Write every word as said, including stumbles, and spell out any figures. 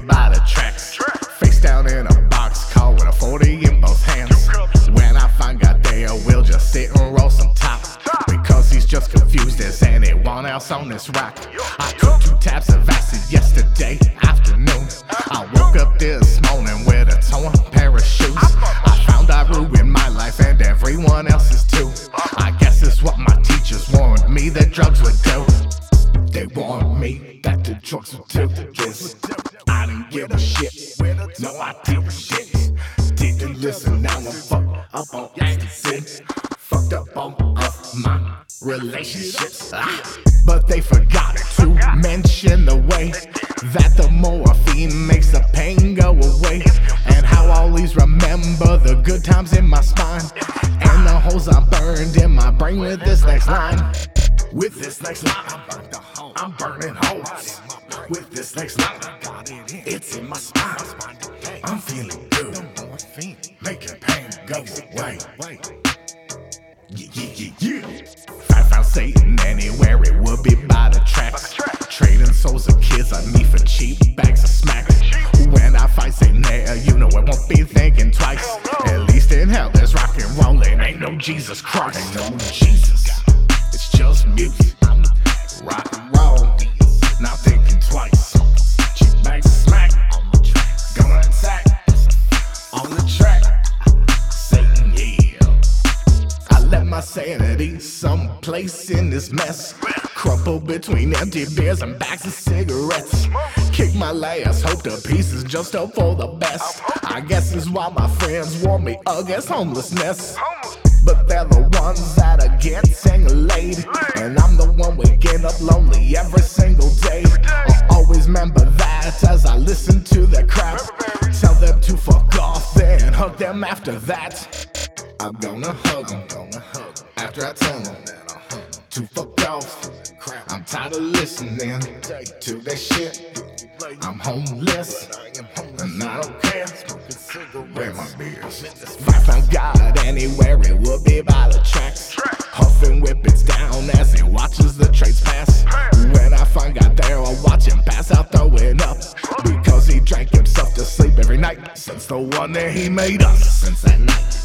by the tracks. Face down in a box car with a forty in both hands. When I find God there, we'll just sit and roll some top, because he's just confused as anyone else on this rock. I took two tabs of acid yesterday afternoon. I woke up this morning with a torn pair of shoes. I found I ruined my life and everyone else's too. I guess it's what my teachers warned me that drugs would do. They warned me that the drugs would do this. I didn't give a shit. No, I didn't shit. Didn't listen, now I'm fucked up on ecstasy. Fucked up on of my relationships. Ah. But they forgot to mention the way that the morphine makes the pain go away, and how I always remember the good times in my spine, and the holes I burned in my brain with this next line. With this next line, I'm burning holes. With this next line, it's in my spine. I'm feeling good, making pain go away. Yeah, yeah, yeah, yeah. I found Satan anywhere, it would be by the tracks. Trading souls of kids like me for cheap bags of smack. When I find Satan there, you know I won't be thinking twice. At least in hell there's rock and rollin', ain't no Jesus Christ. Ain't no Jesus, it's just music. Rock and roll, not thinking twice. Cheap bags of smack, gonna attack on the track. Satan, yeah. I left my sanity someplace in this mess, crumpled between empty beers and bags of cigarettes. Kick my last hope to pieces just hope for the best. I guess it's why my friends warn me against homelessness, but they're the ones that are getting laid, and I'm the one waking up lonely every single day. I'll always remember that as I listen to their crap. Tell them to fuck off, then hug them after that. I'm gonna hug them after I tell them to fuck off. I'm tired of listening to their shit. I'm homeless and I don't care. Where my beers? If I found God anywhere, it would be by the tracks. Huffing whippets down as he watches the trains pass. When I find God there, I'll watch him pass out throwing up, because he drank himself to sleep every night since the one that he made us. Since that night.